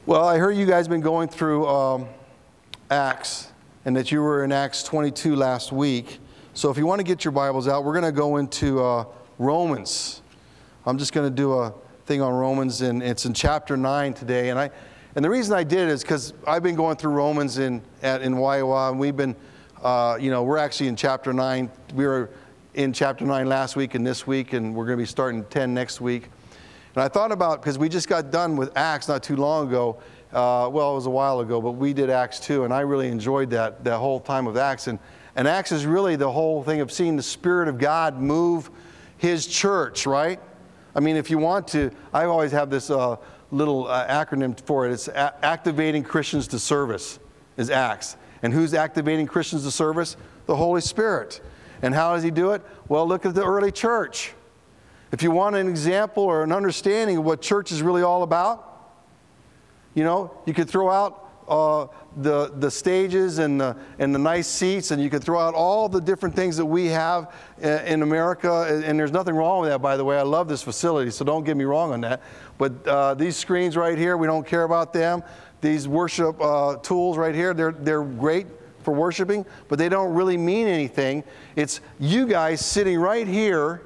Well, I heard you guys been going through Acts, and that you were in Acts 22 last week. So if you want to get your Bibles out, we're going to go into Romans. I'm just going to do a thing on Romans, and it's in chapter 9 today. And the reason I did it is because I've been going through Romans in Waiawa, and we've been, we're actually in chapter 9. We were in chapter 9 last week and this week, and we're going to be starting 10 next week. And I thought about, because we just got done with Acts not too long ago. It was a while ago, but we did Acts 2, and I really enjoyed that whole time of Acts. And Acts is really the whole thing of seeing the Spirit of God move His church, right? I mean, if you want to, I always have this little acronym for it. It's activating Christians to service is Acts. And who's activating Christians to service? The Holy Spirit. And how does He do it? Well, look at the early church. If you want an example or an understanding of what church is really all about, you could throw out the stages and the nice seats, and you could throw out all the different things that we have in America. And there's nothing wrong with that, by the way. I love this facility, so don't get me wrong on that. But these screens right here, we don't care about them. These worship tools right here, they're great for worshiping, but they don't really mean anything. It's you guys sitting right here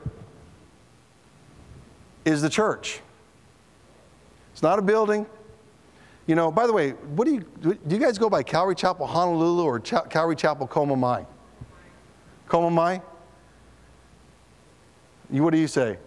is the church. It's not a building. By the way, do you guys go by Calvary Chapel Honolulu or Calvary Chapel Komamai? Komamai? What do you say?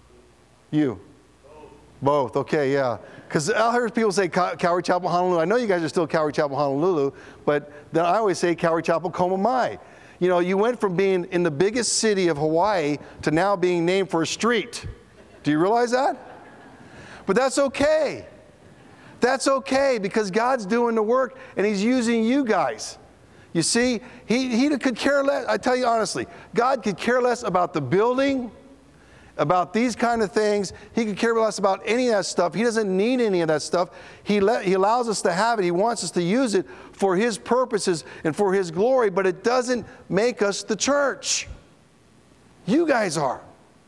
You? Both. Okay, yeah. Because I heard people say Calvary Chapel Honolulu. I know you guys are still Calvary Chapel Honolulu, but then I always say Calvary Chapel Komamai. You went from being in the biggest city of Hawaii to now being named for a street. Do you realize that? But that's okay. That's okay, because God's doing the work and He's using you guys. You see, He could care less. I tell you honestly, God could care less about the building, about these kind of things. He could care less about any of that stuff. He doesn't need any of that stuff. He allows us to have it. He wants us to use it for His purposes and for His glory, but it doesn't make us the church. You guys are.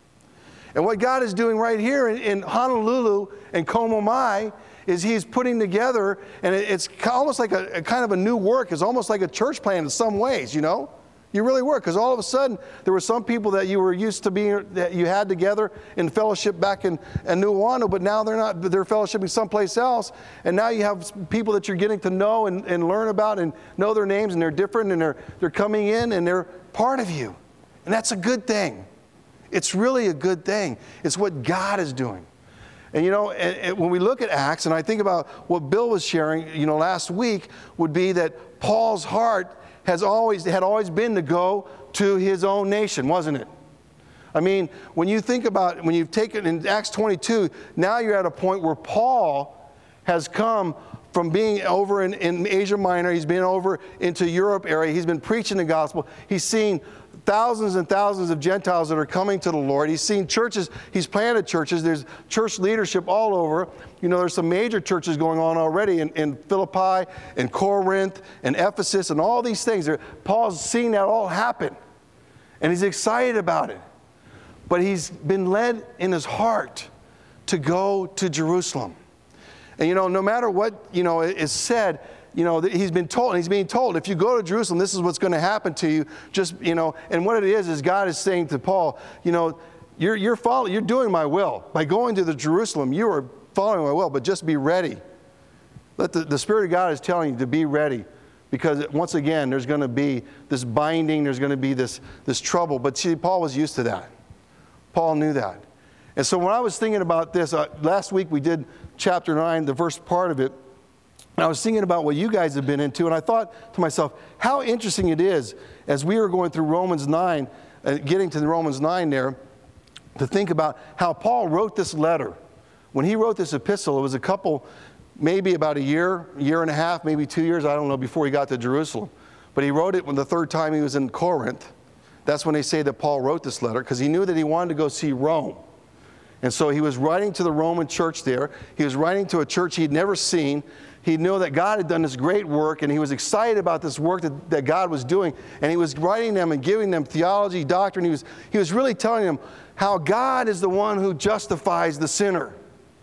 And what God is doing right here in Honolulu and Komamai is He's putting together, and it's almost like a kind of a new work. It's almost like a church plan in some ways, You really were, because all of a sudden there were some people that you were used to being, that you had together in fellowship back in Nuuanu, but now they're not. They're fellowshipping someplace else, and now you have people that you're getting to know and learn about and know their names, and they're different, and they're coming in and they're part of you, and that's a good thing. It's really a good thing. It's what God is doing. And and when we look at Acts, and I think about what Bill was sharing, last week, would be that Paul's heart had always been to go to his own nation, wasn't it? I mean, when you think about, when you've taken in Acts 22, now you're at a point where Paul has come from being over in Asia Minor. He's been over into Europe area. He's been preaching the gospel. He's seen thousands and thousands of Gentiles that are coming to the Lord. He's seen churches. He's planted churches. There's church leadership all over. There's some major churches going on already in Philippi and Corinth and Ephesus and all these things. Paul's seen that all happen. And he's excited about it. But he's been led in his heart to go to Jerusalem. And no matter what, is said, he's been told, and he's being told, if you go to Jerusalem, this is what's going to happen to you. Just, and what it is God is saying to Paul, you're doing my will. By going to the Jerusalem, you are following my will, but just be ready. Let the Spirit of God is telling you to be ready. Because once again, there's going to be this binding, there's going to be this trouble. But see, Paul was used to that. Paul knew that. And so when I was thinking about this, last week we did chapter 9, the first part of it. And I was thinking about what you guys have been into, and I thought to myself, how interesting it is, as we were going through Romans 9, getting to the Romans 9 there, to think about how Paul wrote this letter. When he wrote this epistle, it was a couple, maybe about a year and a half, maybe 2 years, I don't know, before he got to Jerusalem. But he wrote it when the third time he was in Corinth. That's when they say that Paul wrote this letter, because he knew that he wanted to go see Rome. And so he was writing to the Roman church there. He was writing to a church he'd never seen. He knew that God had done this great work, and he was excited about this work that God was doing. And he was writing them and giving them theology, doctrine. He was really telling them how God is the one who justifies the sinner.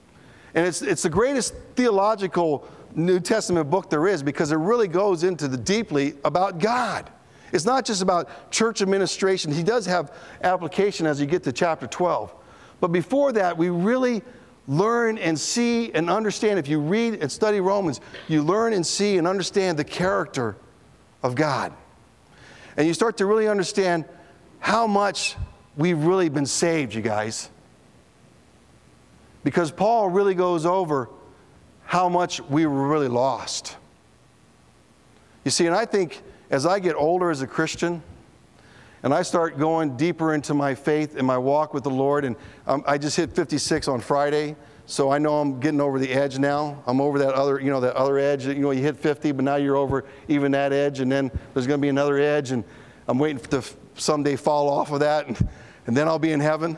And it's the greatest theological New Testament book there is, because it really goes into the deeply about God. It's not just about church administration. He does have application as you get to chapter 12. But before that, we really learn and see and understand. If you read and study Romans, you learn and see and understand the character of God. And you start to really understand how much we've really been saved, you guys. Because Paul really goes over how much we were really lost. You see, and I think as I get older as a Christian, and I start going deeper into my faith and my walk with the Lord, and I just hit 56 on Friday, so I know I'm getting over the edge now. I'm over that other edge. You hit 50, but now you're over even that edge, and then there's going to be another edge, and I'm waiting to someday fall off of that, and then I'll be in heaven.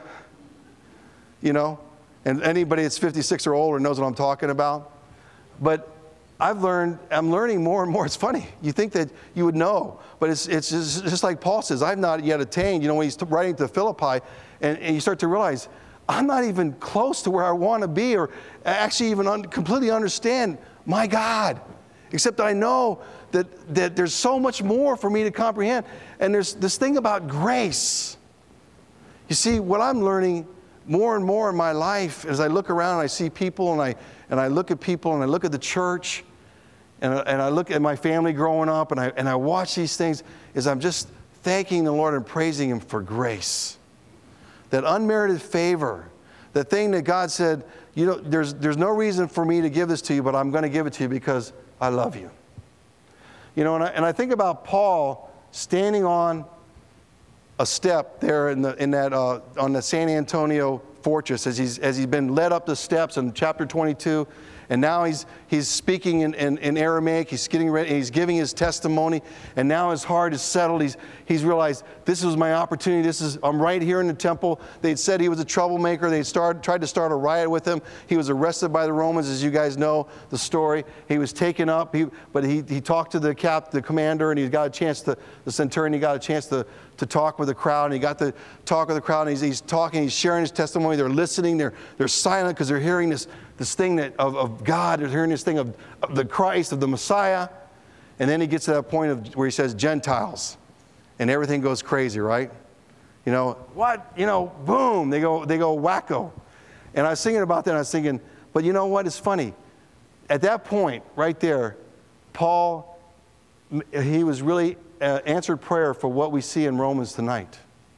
And anybody that's 56 or older knows what I'm talking about. But I'm learning more and more. It's funny. You think that you would know, but it's just like Paul says, I've not yet attained. When he's writing to Philippi, and you start to realize, I'm not even close to where I want to be, or actually even completely understand my God, except that I know that there's so much more for me to comprehend. And there's this thing about grace. You see, what I'm learning more and more in my life, as I look around and I see people, and I look at people, and I look at the church, and I look at my family growing up, and I watch these things, is I'm just thanking the Lord and praising Him for grace. That unmerited favor, the thing that God said, there's no reason for me to give this to you, but I'm going to give it to you because I love you. And I think about Paul standing on a step there on the San Antonio fortress as he's been led up the steps in chapter 22, and now he's speaking in Aramaic. He's getting ready. He's giving his testimony, and now his heart is settled. He's realized, this was my opportunity. I'm right here in the temple. They'd said he was a troublemaker. They tried to start a riot with him. He was arrested by the Romans, as you guys know the story. He was taken up, but he talked to the commander, and he got a chance the centurion. He got a chance to talk with the crowd, and he got to talk with the crowd, and he's talking, he's sharing his testimony. They're listening, they're silent because they're hearing this thing of God. They're hearing this thing of the Christ, of the Messiah. And then he gets to that point where he says Gentiles, and everything goes crazy, right? What? Boom, they go wacko. And I was thinking about that, and I was thinking, but you know what? It's funny. At that point, right there, Paul, he was really answered prayer for what we see in Romans tonight.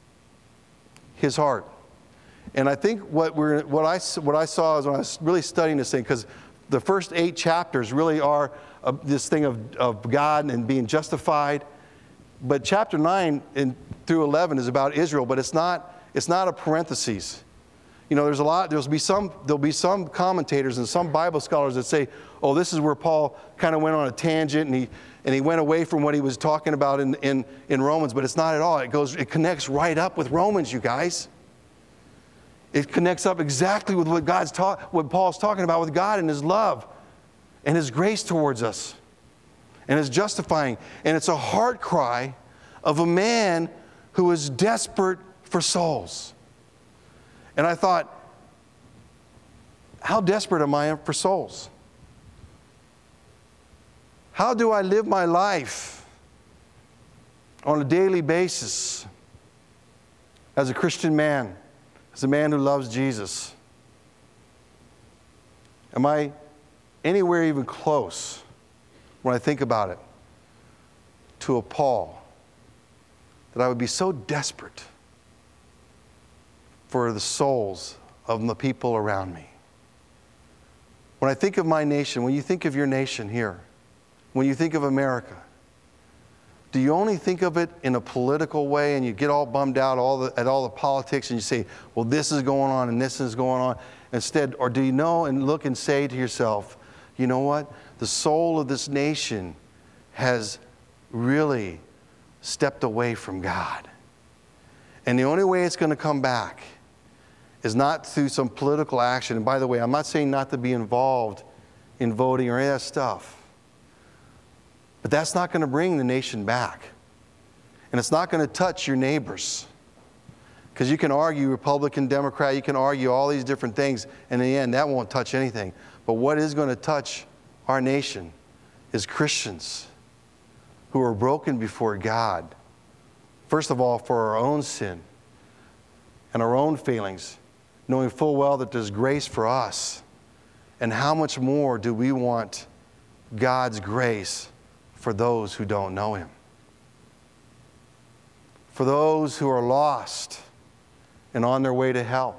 His heart. And I think what I saw is when I was really studying this thing, because the first 8 chapters really are this thing of God and being justified. But chapter 9 through 11 is about Israel, but it's not a parenthesis. There'll be some commentators and some Bible scholars that say, oh, this is where Paul kind of went on a tangent and he went away from what he was talking about in Romans, but it's not at all. It connects right up with Romans, you guys. It connects up exactly with what Paul's talking about with God and His love and His grace towards us and His justifying. And it's a heart cry of a man who is desperate for souls. And I thought, how desperate am I for souls? How do I live my life on a daily basis as a Christian man, as a man who loves Jesus? Am I anywhere even close, when I think about it, to a Paul that I would be so desperate for the souls of the people around me? When I think of my nation, when you think of your nation here, when you think of America, do you only think of it in a political way and you get all bummed out at all the politics and you say, well, this is going on and this is going on instead? Or do you know and look and say to yourself, you know what? The soul of this nation has really stepped away from God. And the only way it's going to come back is not through some political action. And by the way, I'm not saying not to be involved in voting or any of that stuff. But that's not going to bring the nation back. And it's not going to touch your neighbors. Because you can argue Republican, Democrat, you can argue all these different things, and in the end, that won't touch anything. But what is going to touch our nation is Christians who are broken before God. First of all, for our own sin and our own failings, knowing full well that there's grace for us. And how much more do we want God's grace for those who don't know Him? For those who are lost and on their way to hell.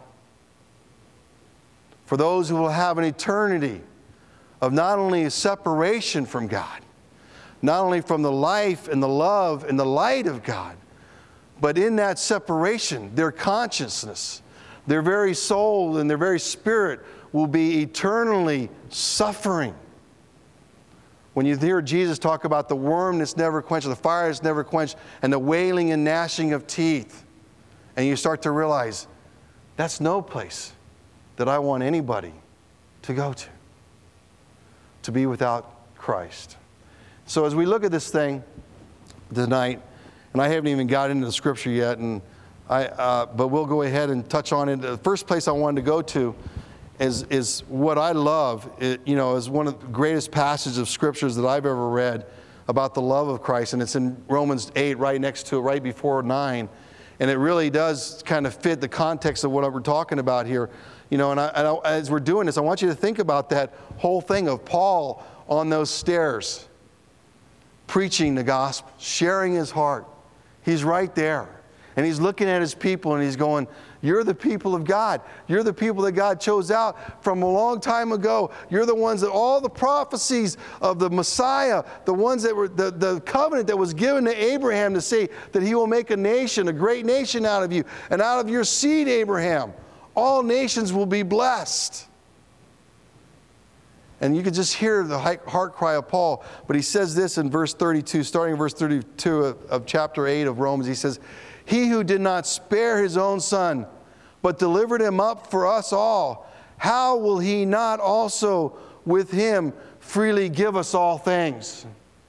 For those who will have an eternity of not only separation from God, not only from the life and the love and the light of God, but in that separation, their consciousness, their very soul and their very spirit will be eternally suffering. When you hear Jesus talk about the worm that's never quenched, the fire that's never quenched, and the wailing and gnashing of teeth, and you start to realize that's no place that I want anybody to go to be without Christ. So as we look at this thing tonight, and I haven't even got into the scripture yet, but we'll go ahead and touch on it. The first place I wanted to go to is what I love, is one of the greatest passages of scriptures that I've ever read about the love of Christ, and it's in Romans 8, right next to it, right before 9. And it really does kind of fit the context of what we're talking about here. As we're doing this, I want you to think about that whole thing of Paul on those stairs, preaching the gospel, sharing his heart. He's right there. And he's looking at his people and he's going, you're the people of God. You're the people that God chose out from a long time ago. You're the ones that all the prophecies of the Messiah, the ones that were the covenant that was given to Abraham to say that he will make a nation, a great nation out of you. And out of your seed, Abraham, all nations will be blessed. And you can just hear the heart cry of Paul. But he says this in verse 32, starting in verse 32 of chapter 8 of Romans. He says, he who did not spare his own son, but delivered him up for us all, how will he not also with him freely give us all things?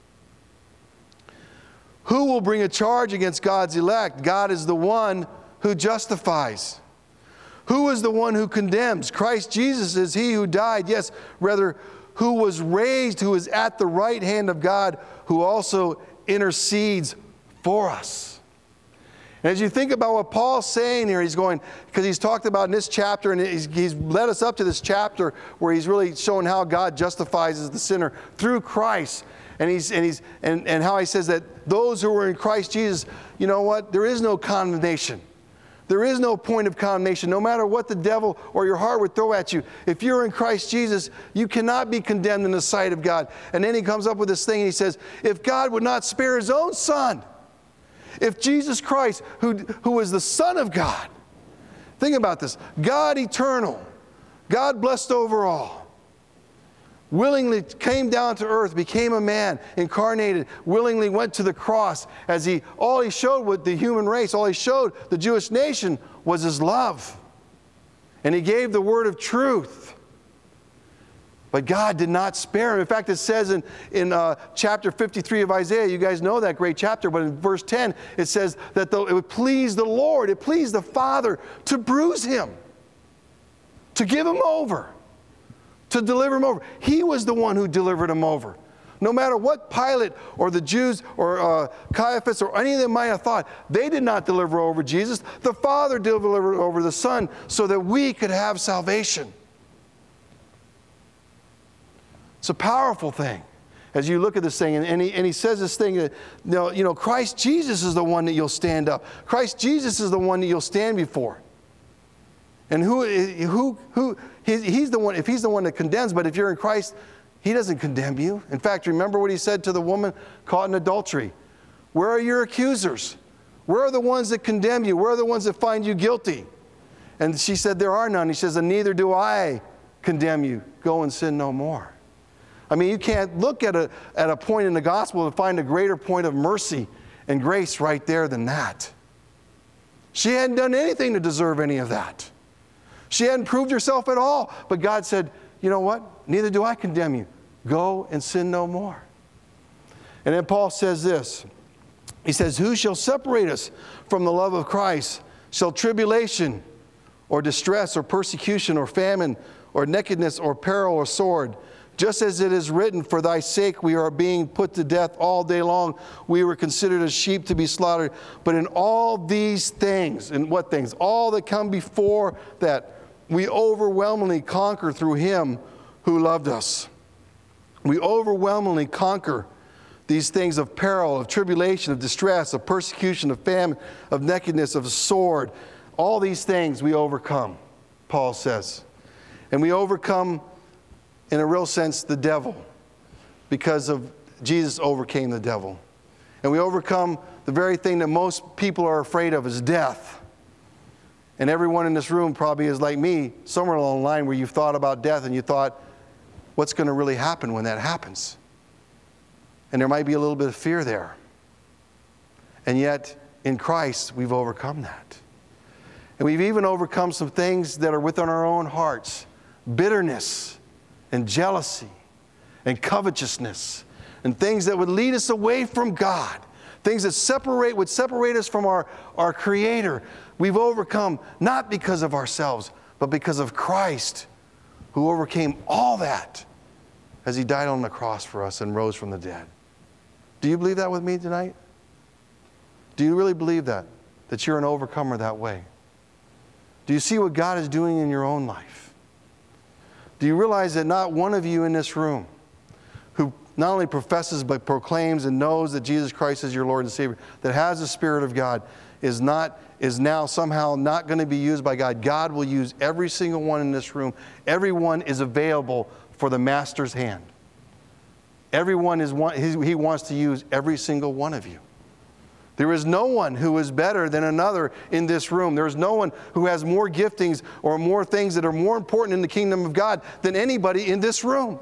Who will bring a charge against God's elect? God is the one who justifies. Who is the one who condemns? Christ Jesus is he who died, yes, rather, who was raised, who is at the right hand of God, who also intercedes for us. And as you think about what Paul's saying here, he's going, because he's talked about in this chapter, and he's led us up to this chapter where he's really showing how God justifies the sinner through Christ. And how he says that those who are in Christ Jesus, you know what? There is no condemnation. There is no point of condemnation, no matter what the devil or your heart would throw at you. If you're in Christ Jesus, you cannot be condemned in the sight of God. And then he comes up with this thing and he says, if God would not spare his own son, if Jesus Christ, who is the Son of God, think about this, God eternal, God blessed over all, willingly came down to earth, became a man, incarnated, willingly went to the cross as all he showed with the human race, all he showed the Jewish nation was his love. And he gave the word of truth. But God did not spare him. In fact, it says in chapter 53 of Isaiah, you guys know that great chapter, but in verse 10, it says that it would please the Lord, it pleased the Father to bruise him, to give him over, to deliver him over. He was the one who delivered him over. No matter what Pilate or the Jews or Caiaphas or any of them might have thought, they did not deliver over Jesus. The Father delivered over the Son so that we could have salvation. It's a powerful thing as you look at this thing. And he says this thing that, Christ Jesus is the one that you'll stand up. Christ Jesus is the one that you'll stand before. And he's the one, if he's the one that condemns, but if you're in Christ, he doesn't condemn you. In fact, remember what he said to the woman caught in adultery. Where are your accusers? Where are the ones that condemn you? Where are the ones that find you guilty? And she said, there are none. He says, and neither do I condemn you. Go and sin no more. I mean, you can't look at a point in the gospel to find a greater point of mercy and grace right there than that. She hadn't done anything to deserve any of that. She hadn't proved herself at all. But God said, you know what? Neither do I condemn you. Go and sin no more. And then Paul says this. He says, who shall separate us from the love of Christ? shall tribulation or distress or persecution or famine or nakedness or peril or sword. Just as it is written, for thy sake we are being put to death all day long. We were considered as sheep to be slaughtered. But in all these things, in what things? All that come before that, we overwhelmingly conquer through him who loved us. We overwhelmingly conquer these things of peril, of tribulation, of distress, of persecution, of famine, of nakedness, of sword. All these things we overcome, Paul says. And we overcome, in a real sense, the devil, because of Jesus overcame the devil. And we overcome the very thing that most people are afraid of, is death. And everyone in this room probably is like me, somewhere along the line where you've thought about death and you thought, what's going to really happen when that happens? And there might be a little bit of fear there. And yet, in Christ, we've overcome that. And we've even overcome some things that are within our own hearts. Bitterness and jealousy and covetousness and things that would lead us away from God. Things that would separate us from our Creator. We've overcome not because of ourselves, but because of Christ, who overcame all that as He died on the cross for us and rose from the dead. Do you believe that with me tonight? Do you really believe that you're an overcomer that way? Do you see what God is doing in your own life? Do you realize that not one of you in this room who not only professes but proclaims and knows that Jesus Christ is your Lord and Savior, that has the Spirit of God, is now somehow not going to be used by God? God will use every single one in this room. Everyone is available for the Master's hand. Everyone He wants to use every single one of you. There is no one who is better than another in this room. There is no one who has more giftings or more things that are more important in the kingdom of God than anybody in this room.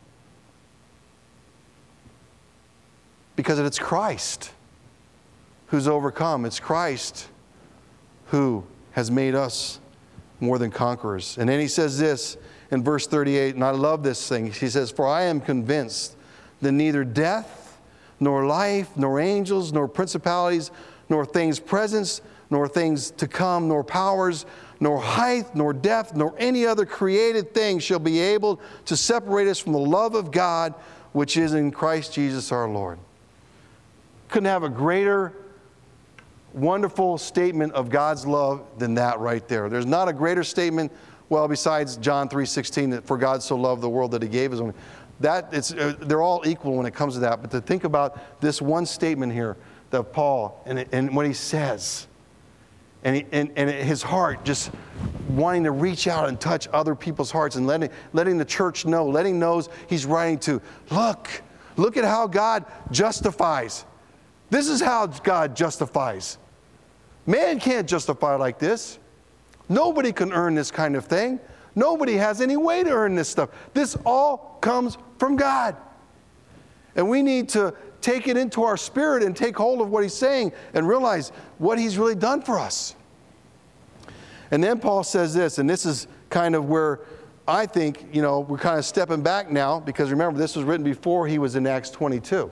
Because it's Christ who's overcome. It's Christ who has made us more than conquerors. And then he says this in verse 38, and I love this thing. He says, for I am convinced that neither death, nor life, nor angels, nor principalities, nor things present, nor things to come, nor powers, nor height, nor depth, nor any other created thing shall be able to separate us from the love of God, which is in Christ Jesus our Lord. Couldn't have a greater, wonderful statement of God's love than that right there. There's not a greater statement, well, besides John 3:16, that for God so loved the world that He gave His only. They're all equal when it comes to that. But to think about this one statement here that Paul, and what he says, and his heart just wanting to reach out and touch other people's hearts and letting the church know, letting those he's writing to, look at how God justifies. This is how God justifies. Man can't justify like this. Nobody can earn this kind of thing. Nobody has any way to earn this stuff. This all comes from God. And we need to take it into our spirit and take hold of what he's saying and realize what he's really done for us. And then Paul says this, and this is kind of where I think, we're kind of stepping back now, because remember, this was written before he was in Acts 22.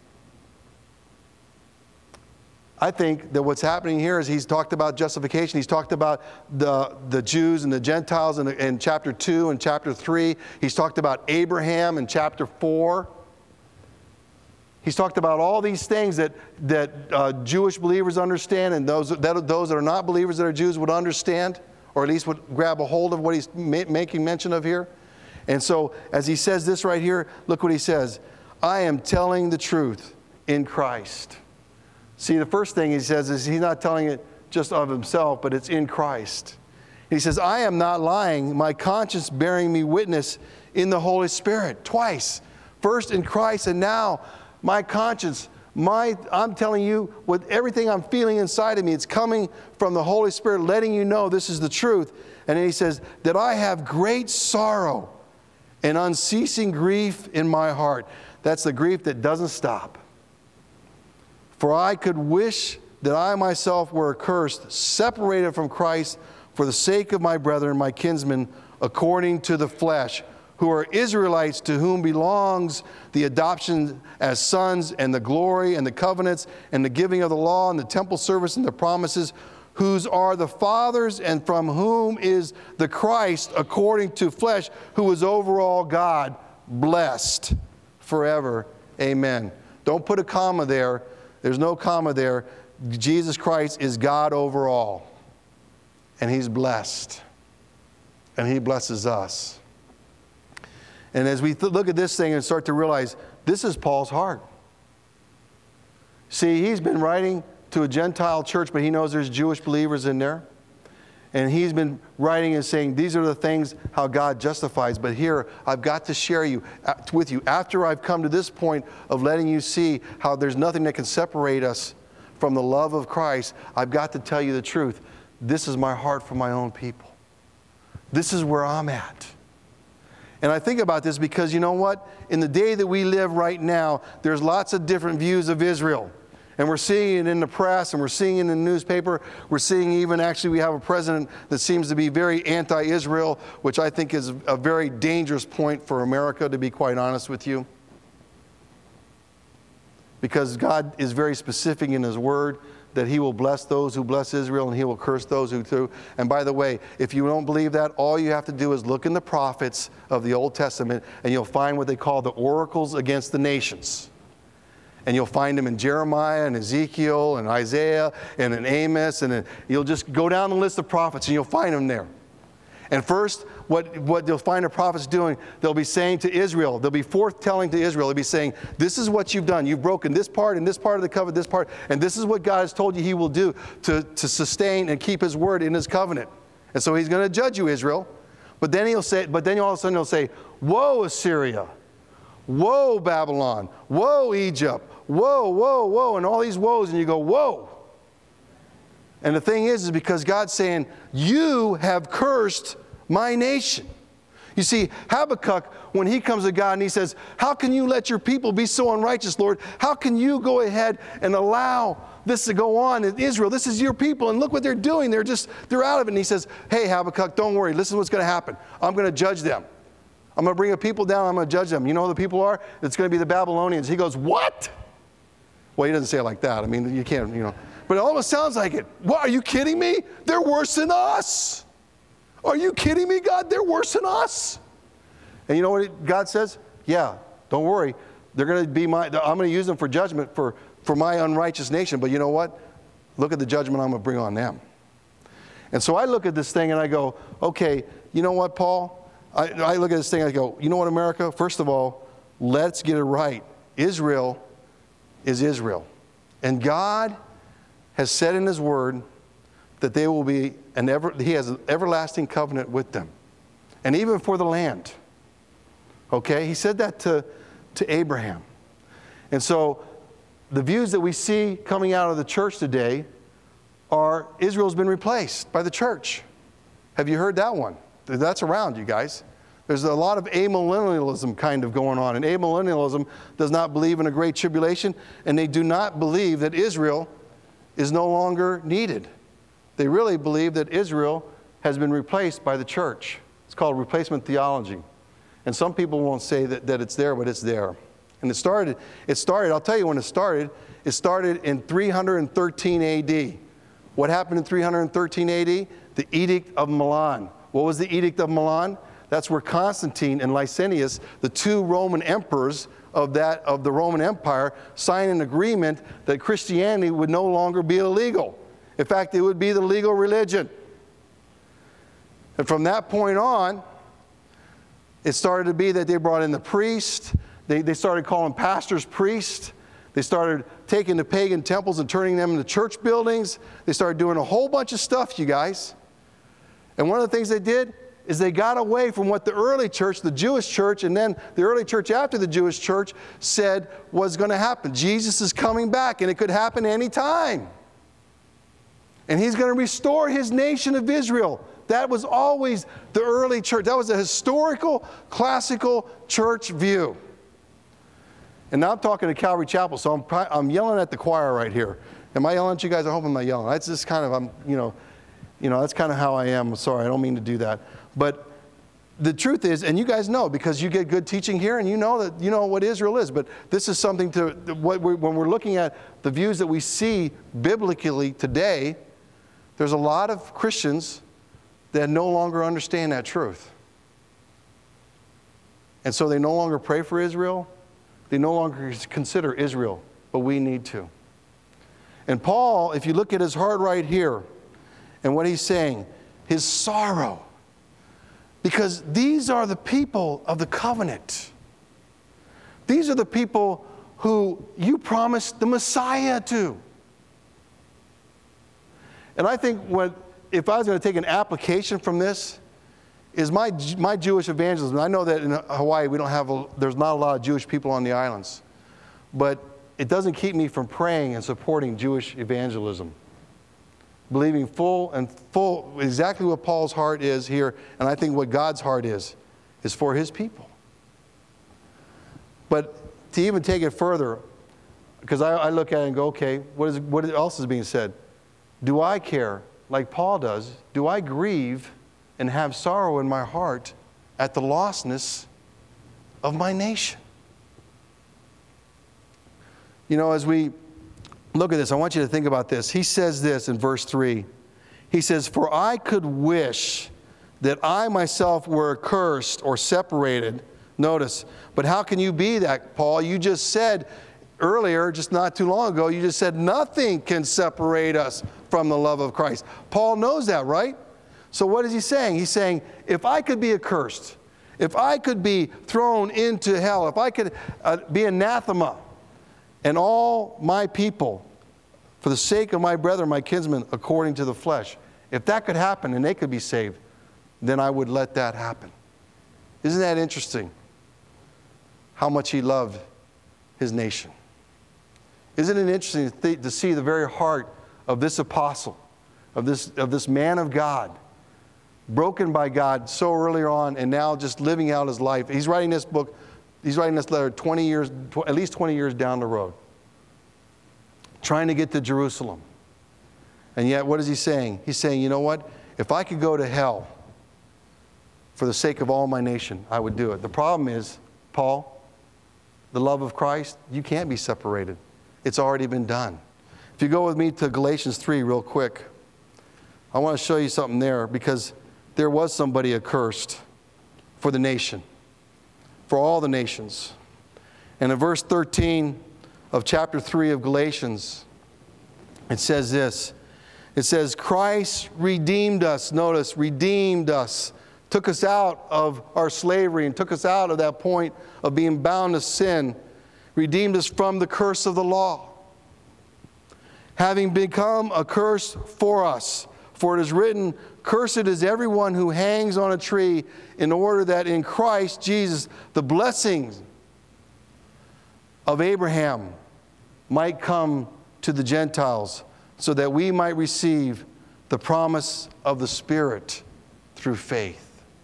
I think that what's happening here is he's talked about justification. He's talked about the Jews and the Gentiles in chapter 2 and chapter 3. He's talked about Abraham in chapter 4. He's talked about all these things that Jewish believers understand, and those that are not believers that are Jews would understand, or at least would grab a hold of what he's making mention of here. And so as he says this right here, look what he says. I am telling the truth in Christ. See, the first thing he says is he's not telling it just of himself, but it's in Christ. He says, I am not lying, my conscience bearing me witness in the Holy Spirit. Twice. First in Christ, and now my conscience, I'm telling you with everything I'm feeling inside of me, it's coming from the Holy Spirit, letting you know this is the truth. And then he says, that I have great sorrow and unceasing grief in my heart. That's the grief that doesn't stop. For I could wish that I myself were accursed, separated from Christ for the sake of my brethren, my kinsmen, according to the flesh, who are Israelites, to whom belongs the adoption as sons and the glory and the covenants and the giving of the law and the temple service and the promises, whose are the fathers and from whom is the Christ according to flesh, who is over all God, blessed forever. Amen. Don't put a comma there. There's no comma there. Jesus Christ is God over all. And He's blessed. And He blesses us. And as we look at this thing and start to realize, this is Paul's heart. See, he's been writing to a Gentile church, but he knows there's Jewish believers in there. And he's been writing and saying, these are the things how God justifies. But here, I've got to share with you. After I've come to this point of letting you see how there's nothing that can separate us from the love of Christ, I've got to tell you the truth. This is my heart for my own people. This is where I'm at. And I think about this because you know what? In the day that we live right now, there's lots of different views of Israel. And we're seeing it in the press, and we're seeing it in the newspaper. We're seeing even, actually, we have a president that seems to be very anti-Israel, which I think is a very dangerous point for America, to be quite honest with you. Because God is very specific in His Word that He will bless those who bless Israel, and He will curse those who do. And by the way, if you don't believe that, all you have to do is look in the prophets of the Old Testament, and you'll find what they call the oracles against the nations. And you'll find them in Jeremiah and Ezekiel and Isaiah and in Amos. And you'll just go down the list of prophets and you'll find them there. And first, what you'll find the prophets doing, they'll be saying to Israel, they'll be forthtelling to Israel. They'll be saying, this is what you've done. You've broken this part and this part of the covenant, this part. And this is what God has told you He will do to sustain and keep His word in His covenant. And so He's going to judge you, Israel. But then all of a sudden He'll say, woe, Assyria. Woe, Babylon. Woe, Egypt. Whoa, whoa, whoa, and all these woes, and you go, whoa. And the thing is because God's saying, you have cursed my nation. You see, Habakkuk, when he comes to God and he says, how can you let your people be so unrighteous, Lord? How can you go ahead and allow this to go on in Israel? This is your people, and look what they're doing. They're out of it. And he says, hey, Habakkuk, don't worry. Listen to what's going to happen. I'm going to judge them. I'm going to bring a people down. I'm going to judge them. You know who the people are? It's going to be the Babylonians. He goes, what? Well, he doesn't say it like that. I mean, you can't, But it almost sounds like it. What, are you kidding me? They're worse than us. Are you kidding me, God? They're worse than us. And you know what God says? Yeah, don't worry. They're going to be I'm going to use them for judgment for my unrighteous nation. But you know what? Look at the judgment I'm going to bring on them. And so I look at this thing and I go, okay, you know what, Paul? I look at this thing and I go, you know what, America? First of all, let's get it right. Israel is Israel. And God has said in His Word that they will be He has an everlasting covenant with them. And even for the land. Okay? He said that to Abraham. And so the views that we see coming out of the church today are Israel's been replaced by the church. Have you heard that one? That's around, you guys. There's a lot of amillennialism kind of going on. And amillennialism does not believe in a great tribulation, and they do not believe that Israel is no longer needed. They really believe that Israel has been replaced by the church. It's called replacement theology. And some people won't say that it's there, but it's there. And it started, I'll tell you when it started in 313 AD. What happened in 313 AD? The Edict of Milan. What was the Edict of Milan? That's where Constantine and Licinius, the two Roman emperors of the Roman Empire, signed an agreement that Christianity would no longer be illegal. In fact, it would be the legal religion. And from that point on, it started to be that they brought in the priest. They started calling pastors priests. They started taking the pagan temples and turning them into church buildings. They started doing a whole bunch of stuff, you guys. And one of the things they did is they got away from what the early church, the Jewish church, and then the early church after the Jewish church said was going to happen. Jesus is coming back, and it could happen any time. And He's going to restore His nation of Israel. That was always the early church. That was a historical, classical church view. And now I'm talking to Calvary Chapel, so I'm yelling at the choir right here. Am I yelling at you guys? I hope I'm not yelling. That's just kind of, that's kind of how I am. Sorry, I don't mean to do that. But the truth is, and you guys know because you get good teaching here and you know what Israel is, but this is something when we're looking at the views that we see biblically today, there's a lot of Christians that no longer understand that truth. And so they no longer pray for Israel. They no longer consider Israel, but we need to. And Paul, if you look at his heart right here and what he's saying, his sorrow, because these are the people of the covenant. These are the people who you promised the Messiah to. And I think if I was going to take an application from this, is my Jewish evangelism. I know that in Hawaii there's not a lot of Jewish people on the islands, but it doesn't keep me from praying and supporting Jewish evangelism. Believing full exactly what Paul's heart is here, and I think what God's heart is for his people. But to even take it further, because I look at it and go, okay, what else is being said? Do I care, like Paul does? Do I grieve and have sorrow in my heart at the lostness of my nation? You know, as we look at this, I want you to think about this. He says this in verse 3. He says, "For I could wish that I myself were accursed or separated." Notice, but how can you be that, Paul? You just said earlier, just not too long ago, you just said nothing can separate us from the love of Christ. Paul knows that, right? So what is he saying? He's saying, if I could be accursed, if I could be thrown into hell, if I could be anathema, and all my people, for the sake of my brethren, my kinsmen, according to the flesh, if that could happen and they could be saved, then I would let that happen. Isn't that interesting? How much he loved his nation. Isn't it interesting to see the very heart of this apostle, of this man of God, broken by God so earlier on, and now just living out his life. He's writing this book, he's writing this letter at least 20 years down the road, trying to get to Jerusalem. And yet, what is he saying? He's saying, you know what? If I could go to hell for the sake of all my nation, I would do it. The problem is, Paul, the love of Christ, you can't be separated. It's already been done. If you go with me to Galatians 3 real quick, I want to show you something there, because there was somebody accursed for the nation, for all the nations. And in verse 13 of chapter 3 of Galatians, it says this. It says, Christ redeemed us. Notice, redeemed us. Took us out of our slavery and took us out of that point of being bound to sin. Redeemed us from the curse of the law, having become a curse for us. For it is written, cursed is everyone who hangs on a tree, in order that in Christ Jesus the blessings of Abraham might come to the Gentiles, so that we might receive the promise of the Spirit through faith.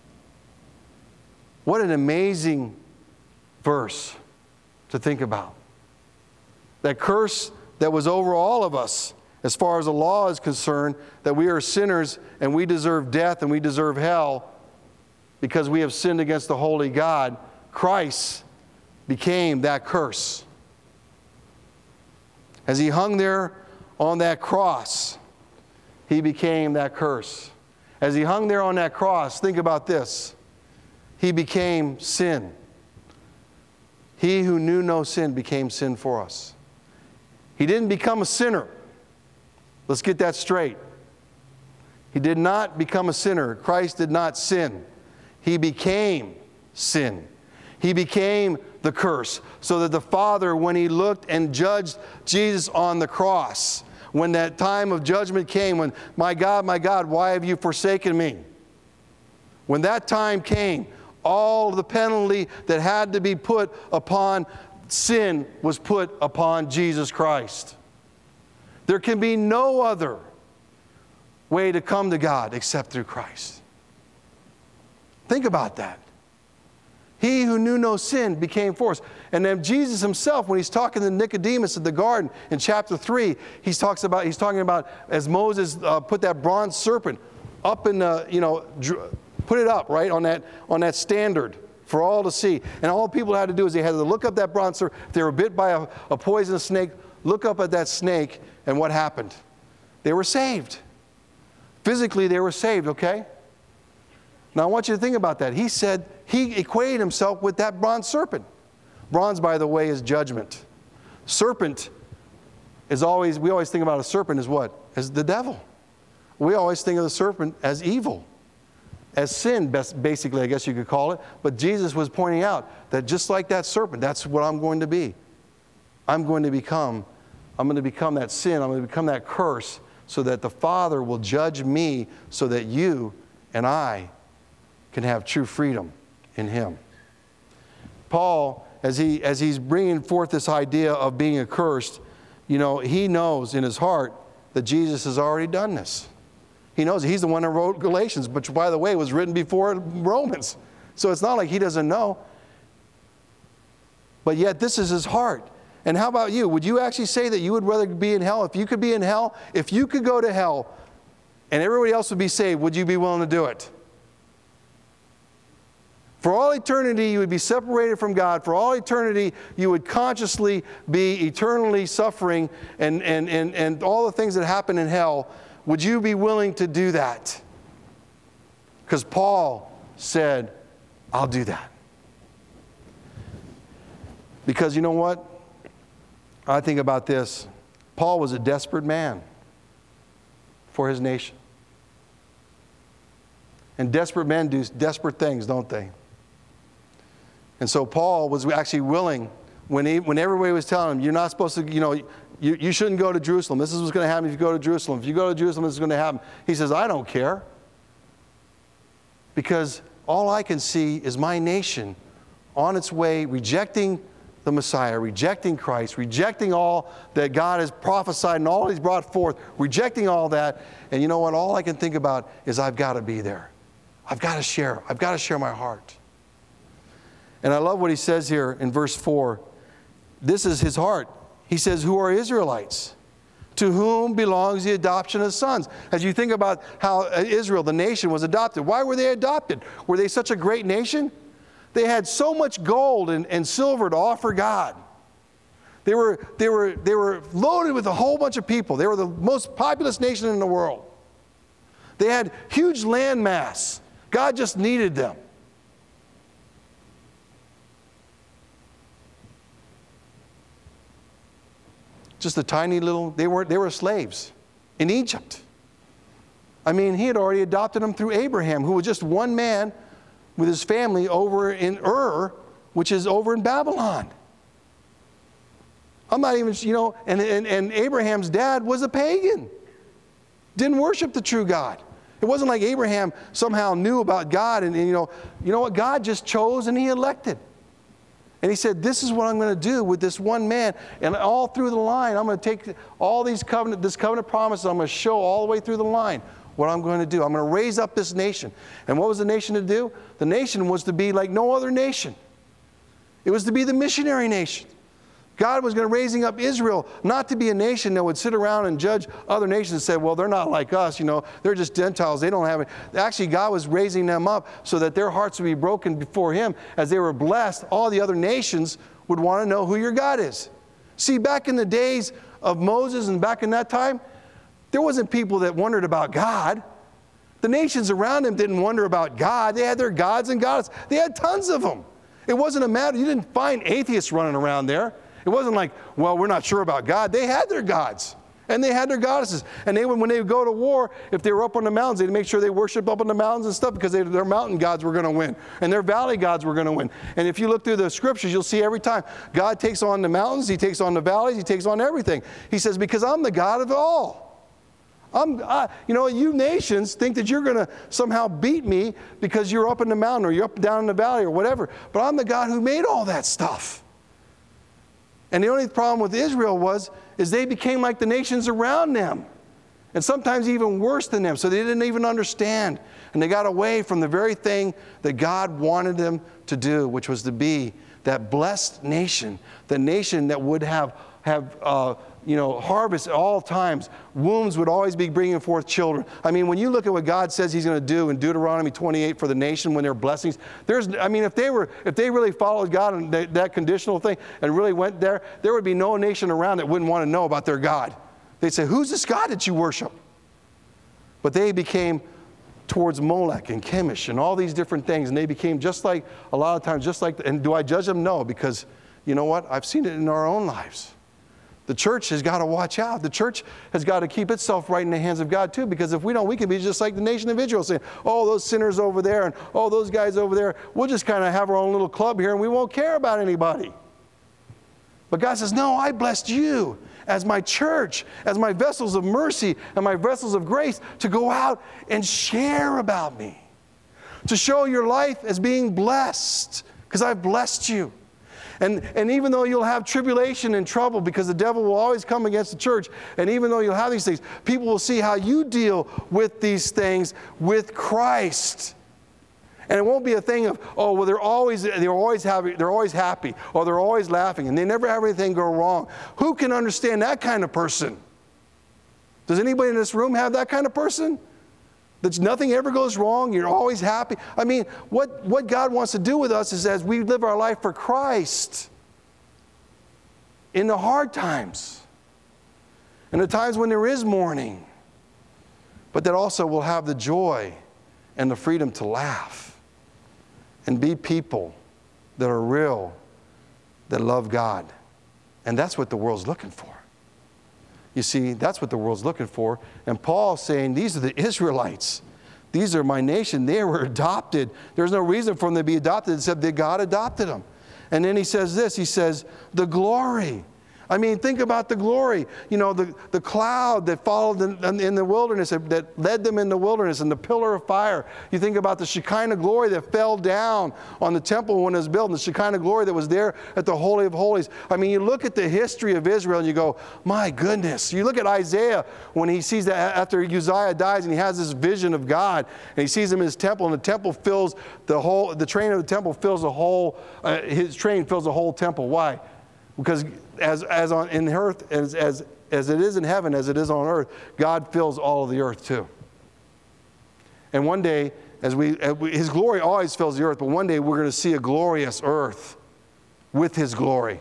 What an amazing verse to think about. That curse that was over all of us, as far as the law is concerned, that we are sinners and we deserve death and we deserve hell because we have sinned against the holy God. Christ became that curse. As he hung there on that cross, he became that curse. As he hung there on that cross, think about this. He became sin. He who knew no sin became sin for us. He didn't become a sinner. Let's get that straight. He did not become a sinner. Christ did not sin. He became sin. He became the curse, so that the Father, when he looked and judged Jesus on the cross, when that time of judgment came, when, my God, why have you forsaken me? When that time came, all the penalty that had to be put upon sin was put upon Jesus Christ. There can be no other way to come to God except through Christ. Think about that. He who knew no sin became for us. And then Jesus himself, when he's talking to Nicodemus at the garden in chapter 3, he's talking about as Moses put that bronze serpent up in the, put it up, right, on that standard for all to see. And all people had to do is they had to look up that bronze serpent. If they were bit by a poisonous snake, look up at that snake, and what happened? They were saved. Physically, they were saved, okay? Now, I want you to think about that. He said he equated himself with that bronze serpent. Bronze, by the way, is judgment. Serpent is always, we always think about a serpent as what? As the devil. We always think of the serpent as evil, as sin, basically, I guess you could call it. But Jesus was pointing out that just like that serpent, that's what I'm going to be. I'm going to become that sin. I'm going to become that curse so that the Father will judge me so that you and I can have true freedom in Him. Paul, as he's bringing forth this idea of being accursed, he knows in his heart that Jesus has already done this. He knows he's the one who wrote Galatians, which, by the way, was written before Romans. So it's not like he doesn't know. But yet this is his heart. And how about you? Would you actually say that you would rather be in hell? If you could be in hell, if you could go to hell and everybody else would be saved, would you be willing to do it? For all eternity, you would be separated from God. For all eternity, you would consciously be eternally suffering and all the things that happen in hell. Would you be willing to do that? Because Paul said, I'll do that. Because you know what? I think about this. Paul was a desperate man for his nation. And desperate men do desperate things, don't they? And so Paul was actually willing, when everybody was telling him, you're not supposed to, you shouldn't go to Jerusalem. This is what's going to happen if you go to Jerusalem. If you go to Jerusalem, this is going to happen. He says, I don't care. Because all I can see is my nation on its way, rejecting the Messiah, rejecting Christ, rejecting all that God has prophesied and all He's brought forth, rejecting all that. And you know what? All I can think about is I've got to be there. I've got to share my heart. And I love what he says here in verse 4. This is his heart. He says, who are Israelites? To whom belongs the adoption of sons? As you think about how Israel, the nation, was adopted. Why were they adopted? Were they such a great nation? They had so much gold and silver to offer God. They were loaded with a whole bunch of people. They were the most populous nation in the world. They had huge land mass. God just needed them. Just a tiny little, they were slaves in Egypt. I mean, He had already adopted them through Abraham, who was just one man with his family over in Ur, which is over in Babylon. I'm not even, and Abraham's dad was a pagan. Didn't worship the true God. It wasn't like Abraham somehow knew about God and you know what? God just chose and He elected. And He said, this is what I'm going to do with this one man. And all through the line, I'm going to take all this covenant promises, I'm going to show all the way through the line what I'm going to do. I'm going to raise up this nation. And what was the nation to do? The nation was to be like no other nation. It was to be the missionary nation. God was going to raising up Israel not to be a nation that would sit around and judge other nations and say, well, they're not like us, they're just Gentiles, they don't have it. Actually, God was raising them up so that their hearts would be broken before Him. As they were blessed, all the other nations would want to know who your God is. See, back in the days of Moses and back in that time, there wasn't people that wondered about God. The nations around them didn't wonder about God. They had their gods and goddesses. They had tons of them. It wasn't a matter, you didn't find atheists running around there. It wasn't like, well, we're not sure about God. They had their gods, and they had their goddesses. And when they would go to war, if they were up on the mountains, they'd make sure they worshiped up on the mountains and stuff because their mountain gods were going to win, and their valley gods were going to win. And if you look through the scriptures, you'll see every time God takes on the mountains, He takes on the valleys, He takes on everything. He says, because I'm the God of all. You nations think that you're going to somehow beat me because you're up in the mountain or you're up down in the valley or whatever. But I'm the God who made all that stuff. And the only problem with Israel is they became like the nations around them. And sometimes even worse than them. So they didn't even understand. And they got away from the very thing that God wanted them to do, which was to be that blessed nation. The nation that would have harvest at all times. Wombs would always be bringing forth children. I mean, when you look at what God says He's going to do in Deuteronomy 28 for the nation when there are blessings, if they really followed God and that conditional thing and really went there would be no nation around that wouldn't want to know about their God. They'd say, who's this God that you worship? But they became towards Molech and Chemosh and all these different things. And they became just like, a lot of times, just like, and do I judge them? No, because you know what? I've seen it in our own lives. The church has got to watch out. The church has got to keep itself right in the hands of God too, because if we don't, we can be just like the nation of Israel saying, oh, those sinners over there and oh, those guys over there. We'll just kind of have our own little club here and we won't care about anybody. But God says, no, I blessed you as my church, as my vessels of mercy and my vessels of grace to go out and share about me, to show your life as being blessed because I've blessed you. And even though you'll have tribulation and trouble because the devil will always come against the church, and even though you'll have these things, people will see how you deal with these things with Christ. And it won't be a thing of, oh, well, they're always happy, or they're always laughing, and they never have anything go wrong. Who can understand that kind of person? Does anybody in this room have that kind of person? That nothing ever goes wrong, you're always happy. I mean, what God wants to do with us is as we live our life for Christ, in the hard times, in the times when there is mourning, but that also we'll have the joy and the freedom to laugh and be people that are real, that love God. And that's what the world's looking for. You see, that's what the world's looking for. And Paul's saying, these are the Israelites. These are my nation. They were adopted. There's no reason for them to be adopted except that God adopted them. And then he says this, he says, the glory. I mean, think about the glory. You know, the cloud that followed in the wilderness, that led them in the wilderness, and the pillar of fire. You think about the Shekinah glory that fell down on the temple when it was built, and the Shekinah glory that was there at the Holy of Holies. I mean, you look at the history of Israel and you go, my goodness. You look at Isaiah when he sees that after Uzziah dies and he has this vision of God, and he sees him in his temple, and the temple fills the train of the temple fills the whole, his train fills the whole temple. Why? Because as on in earth, as it is in heaven, as it is on earth, God fills all of the earth too. And one day, His glory always fills the earth, but one day we're going to see a glorious earth with His glory.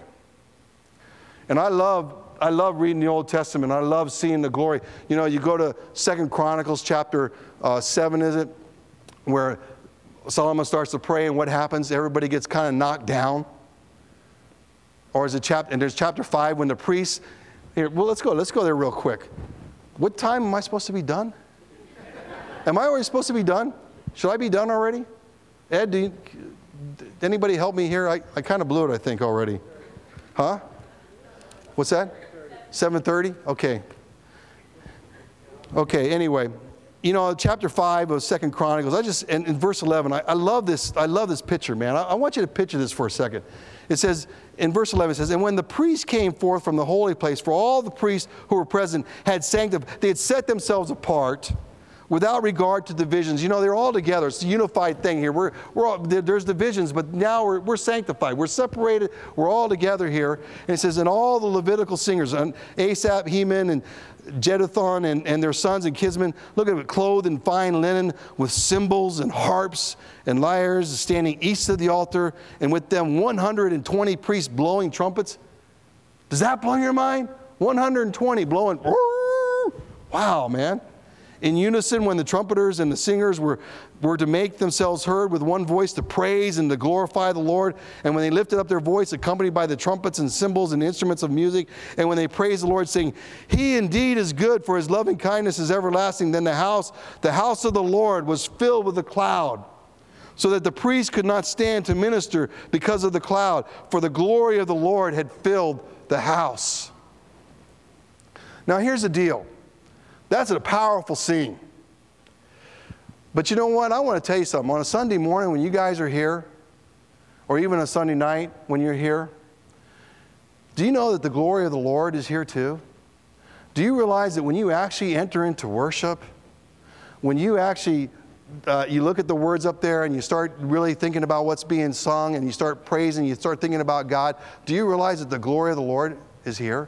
And I love reading the Old Testament. I love seeing the glory. You know, you go to 2 Chronicles chapter 7, is it? Where Solomon starts to pray, and what happens? Everybody gets kind of knocked down. Or is it and there's chapter 5 when the priests, here, well, let's go there real quick. What time am I supposed to be done? Am I already supposed to be done? Should I be done already? Ed, did anybody help me here? I kind of blew it, I think, already. Huh? What's that? 7:30? Okay. Okay, anyway. You know, chapter 5 of 2 Chronicles, and in verse 11, I love this picture, man. I want you to picture this for a second. It says, in verse 11, it says, and when the priests came forth from the holy place, for all the priests who were present had sanctified, they had set themselves apart without regard to divisions. You know, they're all together. It's a unified thing here. We're all, there's divisions, but now we're sanctified. We're separated. We're all together here. And it says, and all the Levitical singers, and Asaph, Heman, and Jeduthun and their sons and kinsmen, look at it, clothed in fine linen with cymbals and harps and lyres, standing east of the altar, and with them 120 priests blowing trumpets. Does that blow your mind? 120 blowing. Wow, man. In unison, when the trumpeters and the singers were to make themselves heard with one voice to praise and to glorify the Lord, and when they lifted up their voice, accompanied by the trumpets and cymbals and instruments of music, and when they praised the Lord, saying, He indeed is good, for His loving kindness is everlasting, then the house of the Lord was filled with a cloud, so that the priests could not stand to minister because of the cloud, for the glory of the Lord had filled the house. Now here's the deal. That's a powerful scene. But you know what? I want to tell you something. On a Sunday morning when you guys are here, or even a Sunday night when you're here, do you know that the glory of the Lord is here too? Do you realize that when you actually enter into worship, when you actually, you look at the words up there and you start really thinking about what's being sung and you start praising, you start thinking about God, do you realize that the glory of the Lord is here?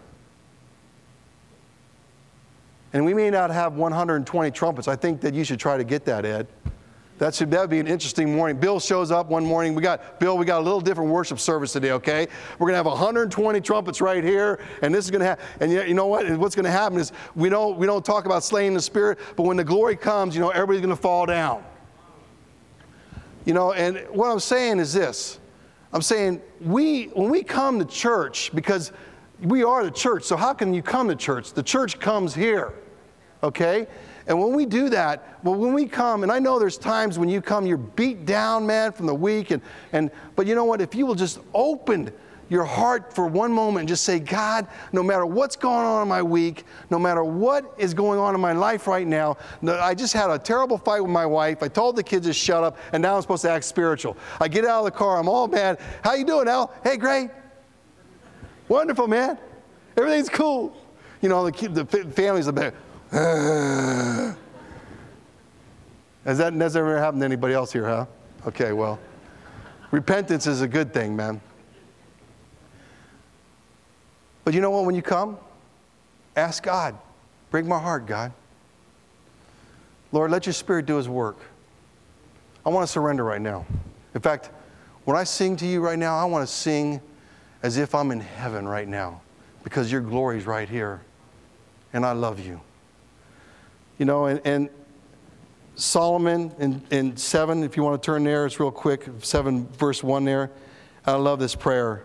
And we may not have 120 trumpets. I think that you should try to get that, Ed. That would be an interesting morning. Bill shows up one morning. We got a little different worship service today, okay? We're going to have 120 trumpets right here, and this is going to happen. And you know what? And what's going to happen is we don't talk about slaying the Spirit, but when the glory comes, everybody's going to fall down. And what I'm saying is this. I'm saying when we come to church, because we are the church, so how can you come to church? The church comes here, okay? And when we do that, when we come, and I know there's times when you come, you're beat down, man, from the week. But you know what? If you will just open your heart for one moment and just say, God, no matter what's going on in my week, no matter what is going on in my life right now, I just had a terrible fight with my wife. I told the kids to shut up, and now I'm supposed to act spiritual. I get out of the car. I'm all mad. How you doing, Al? Hey, great. Wonderful, man. Everything's cool. The family's a bit. Has that ever happened to anybody else here, huh? Okay, well, repentance is a good thing, man. But you know what? When you come, ask God, break my heart, God. Lord, let your Spirit do His work. I want to surrender right now. In fact, when I sing to you right now, I want to sing as if I'm in heaven right now, because your glory is right here, and I love you. And Solomon in 7, if you want to turn there, it's real quick, 7 verse 1 there. I love this prayer.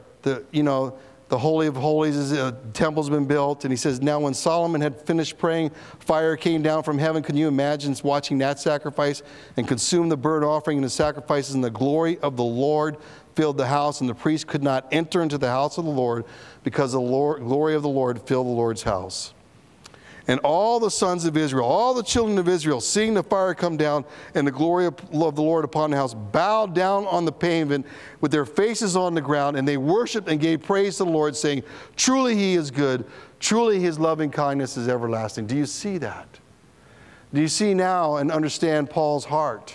The Holy of Holies, temple's been built, and he says, now when Solomon had finished praying, fire came down from heaven. Can you imagine watching that sacrifice and consume the burnt offering and the sacrifices, and the glory of the Lord filled the house, and the priest could not enter into the house of the Lord because the glory of the Lord filled the Lord's house. And all the sons of Israel, all the children of Israel, seeing the fire come down and the glory of the Lord upon the house, bowed down on the pavement with their faces on the ground, and they worshiped and gave praise to the Lord, saying, truly He is good, truly His loving kindness is everlasting. Do you see that? Do you see now and understand Paul's heart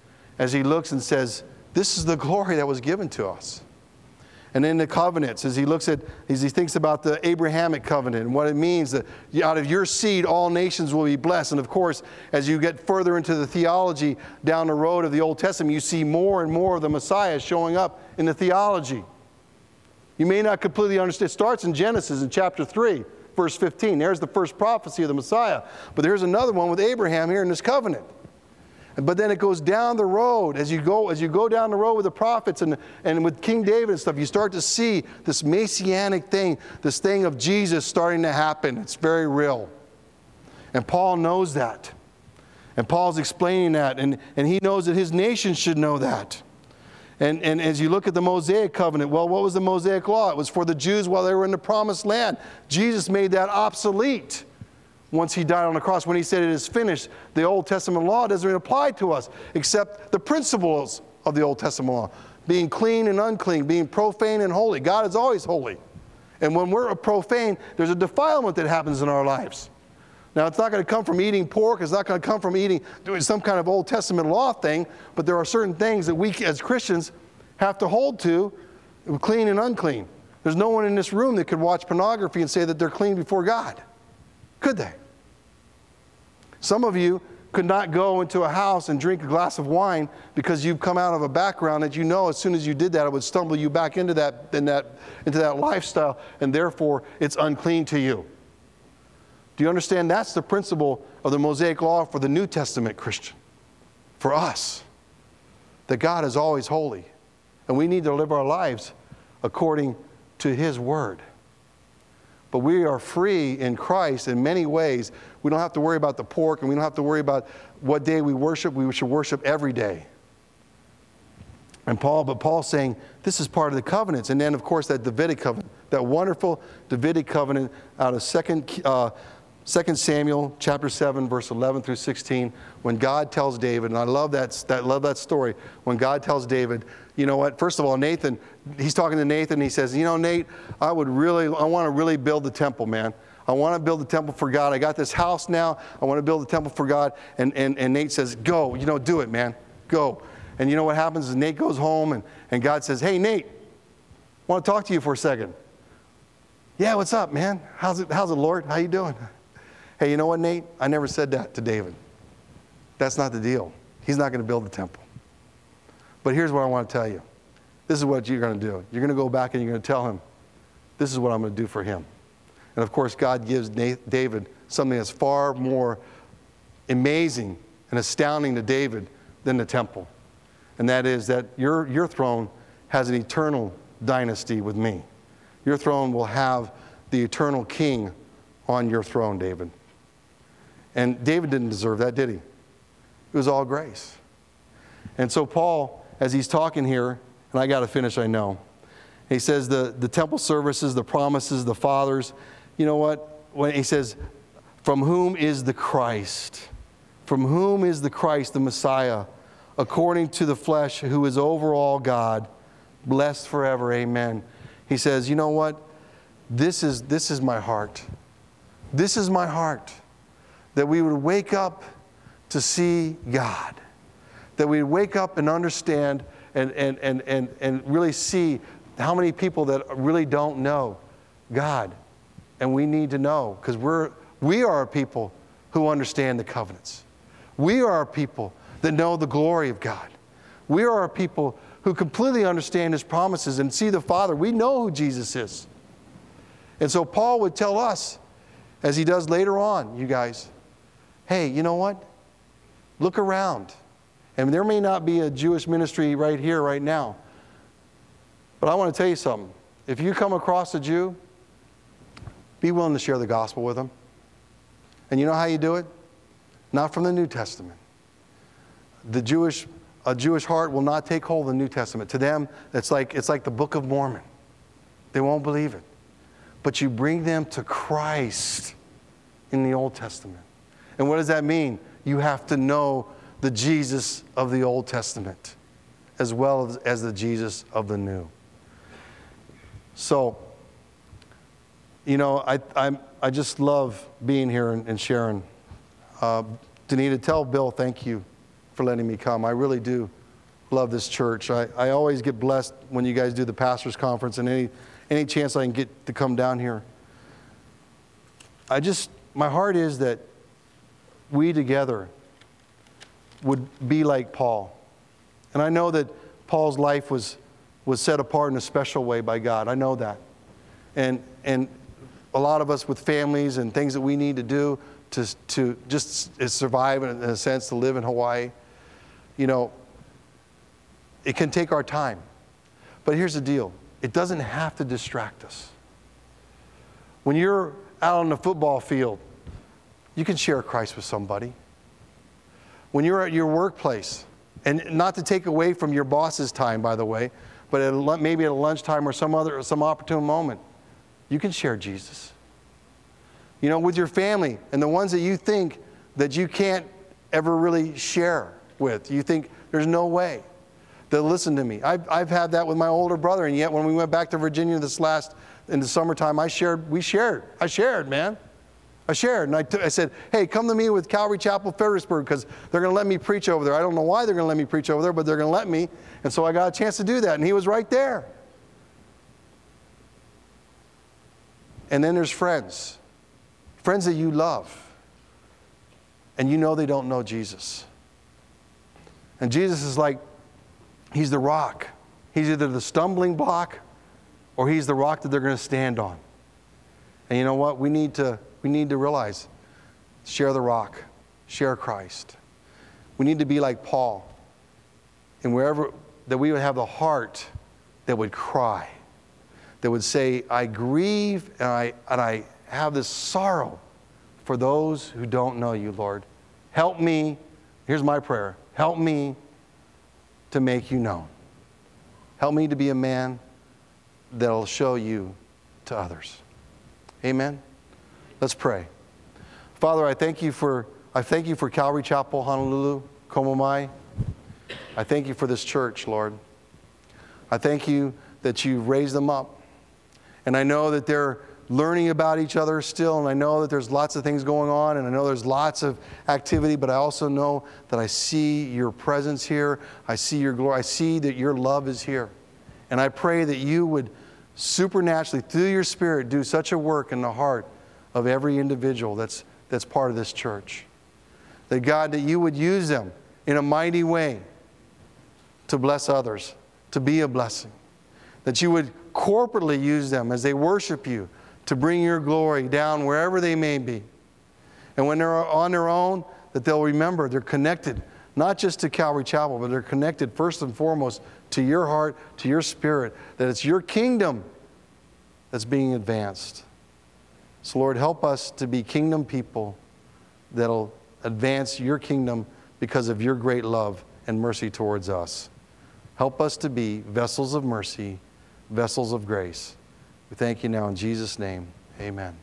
as he looks and says, this is the glory that was given to us? And then the covenants, as he thinks about the Abrahamic covenant and what it means that out of your seed all nations will be blessed. And of course, as you get further into the theology down the road of the Old Testament, you see more and more of the Messiah showing up in the theology. You may not completely understand. It starts in Genesis in chapter 3, verse 15. There's the first prophecy of the Messiah. But there's another one with Abraham here in this covenant. But then it goes down the road. As you go down the road with the prophets and with King David and stuff, you start to see this messianic thing, this thing of Jesus starting to happen. It's very real. And Paul knows that. And Paul's explaining that. And he knows that his nation should know that. And as you look at the Mosaic covenant, well, what was the Mosaic law? It was for the Jews while they were in the promised land. Jesus made that obsolete. Once He died on the cross, when He said it is finished, the Old Testament law doesn't even apply to us, except the principles of the Old Testament law. Being clean and unclean, being profane and holy. God is always holy. And when we're profane, there's a defilement that happens in our lives. Now, it's not going to come from eating pork. It's not going to come from doing some kind of Old Testament law thing, but there are certain things that we as Christians have to hold to, clean and unclean. There's no one in this room that could watch pornography and say that they're clean before God. Could they? Some of you could not go into a house and drink a glass of wine because you've come out of a background that as soon as you did that, it would stumble you back into that lifestyle, and therefore it's unclean to you. Do you understand? That's the principle of the Mosaic law for the New Testament Christian. For us. That God is always holy. And we need to live our lives according to His Word. But we are free in Christ in many ways. We don't have to worry about the pork, and we don't have to worry about what day we worship. We should worship every day. But Paul's saying this is part of the covenants. And then, of course, that Davidic covenant, that wonderful Davidic covenant out of 2 Samuel chapter 7, verse 11 through 16, when God tells David, and I love that story, when God tells David, you know what, first of all, Nathan, he's talking to Nathan, and he says, Nate, I want to really build the temple, man. I want to build the temple for God. I got this house now. I want to build the temple for God. And Nate says, go, do it, man. Go. And you know what happens is Nate goes home, and God says, hey, Nate, I want to talk to you for a second. Yeah, what's up, man? How's it, Lord? How you doing? Hey, you know what, Nate? I never said that to David. That's not the deal. He's not going to build the temple. But here's what I want to tell you. This is what you're going to do. You're going to go back and you're going to tell him, this is what I'm going to do for him. And of course, God gives David something that's far more amazing and astounding to David than the temple. And that is that your throne has an eternal dynasty with me. Your throne will have the eternal king on your throne, David. And David didn't deserve that, did he? It was all grace. And so Paul, as he's talking here, and I got to finish, I know. He says the temple services, the promises, the fathers. You know what? When he says, from whom is the Christ? From whom is the Christ, the Messiah, according to the flesh, who is over all God, blessed forever, amen. He says, you know what? This is my heart. This is my heart. That we would wake up to see God. That we would wake up and understand and really see how many people that really don't know God. And we need to know, because we are a people who understand the covenants. We are a people that know the glory of God. We are a people who completely understand His promises and see the Father. We know who Jesus is. And so Paul would tell us, as he does later on, you guys, hey, you know what? Look around. And there may not be a Jewish ministry right here, right now. But I want to tell you something. If you come across a Jew, be willing to share the gospel with them. And you know how you do it? Not from the New Testament. A Jewish heart will not take hold of the New Testament. To them, it's like the Book of Mormon. They won't believe it. But you bring them to Christ in the Old Testament. And what does that mean? You have to know the Jesus of the Old Testament as well as the Jesus of the New. So, you know, I just love being here and sharing. Danita, tell Bill thank you for letting me come. I really do love this church. I always get blessed when you guys do the pastors' conference, and any chance I can get to come down here. My heart is that we together would be like Paul. And I know that Paul's life was set apart in a special way by God. I know that. And a lot of us with families and things that we need to do to just survive, in a sense, to live in Hawaii, you know, it can take our time. But here's the deal. It doesn't have to distract us. When you're out on the football field, you can share Christ with somebody. When you're at your workplace, and not to take away from your boss's time, by the way, but maybe at a lunchtime or some opportune moment, you can share Jesus. You know, with your family and the ones that you think that you can't ever really share with. You think there's no way they'll listen to me. I've had that with my older brother, and yet when we went back to Virginia in the summertime, I shared, man. I shared, and I said, hey, come to me with Calvary Chapel, Ferrisburg, because they're going to let me preach over there. I don't know why they're going to let me preach over there, but they're going to let me. And so I got a chance to do that, and he was right there. And then there's friends that you love, and you know they don't know Jesus. And Jesus is like, He's the rock. He's either the stumbling block or He's the rock that they're going to stand on. And you know what? We need to realize, share the rock, share Christ. We need to be like Paul. And wherever, that we would have the heart that would cry, that would say, I grieve and I have this sorrow for those who don't know you, Lord. Help me. Here's my prayer. Help me to make you known. Help me to be a man that'll show you to others. Amen. Let's pray. Father, I thank you for Calvary Chapel, Honolulu, Komomai. I thank you for this church, Lord. I thank you that you raised them up. And I know that they're learning about each other still, and I know that there's lots of things going on, and I know there's lots of activity, but I also know that I see your presence here. I see your glory. I see that your love is here. And I pray that you would supernaturally, through your Spirit, do such a work in the heart of every individual that's part of this church. That God, that you would use them in a mighty way to bless others, to be a blessing. That you would corporately use them as they worship you to bring your glory down wherever they may be. And when they're on their own, that they'll remember they're connected, not just to Calvary Chapel, but they're connected first and foremost to your heart, to your spirit, that it's your kingdom that's being advanced. So Lord, help us to be kingdom people that'll advance your kingdom because of your great love and mercy towards us. Help us to be vessels of mercy, vessels of grace. We thank you now in Jesus' name. Amen.